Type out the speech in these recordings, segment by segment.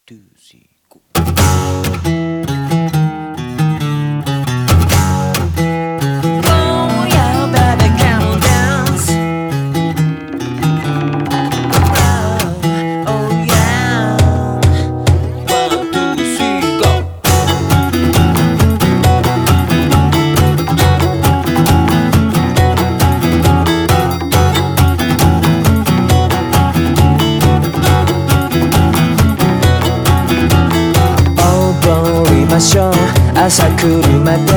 2、3、5。 朝来るまで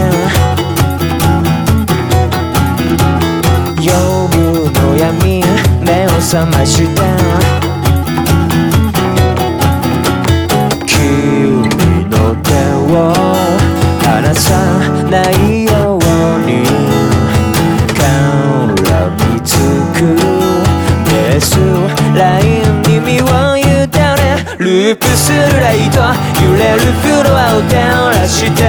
夜の闇目を覚ました君の手を離さないように絡みつくベースラインに身を委ねループするライト揺れるフロアを照らして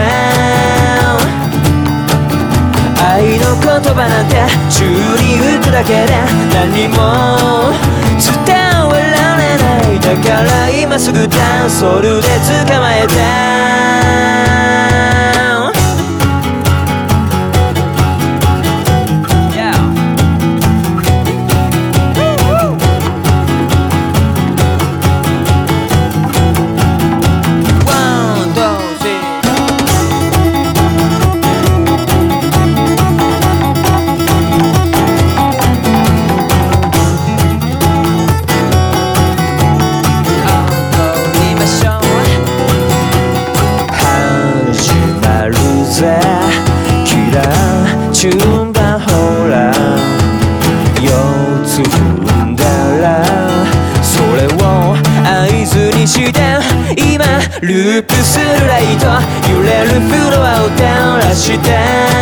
愛の言葉なんて宙に浮くだけで何も伝えられないだから今すぐダンソールで捕まえてキラーチューンがほら4つ踏んだらそれを合図にして今ループするライト揺れるフロアを照らして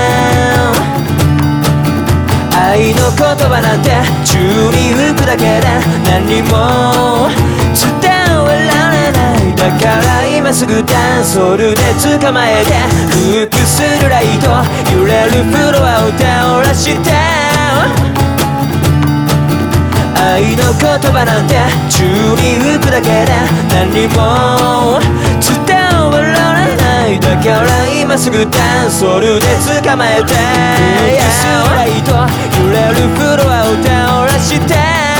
愛の言葉なんて宙に浮くだけで何も伝えられないだから今すぐダンソールで捕まえてループするライト揺れるフロアを照らして愛の言葉なんて宙に浮くだけで何も伝えられないだから今すぐダンソールで捕まえてループするライト揺れるフロアを照らして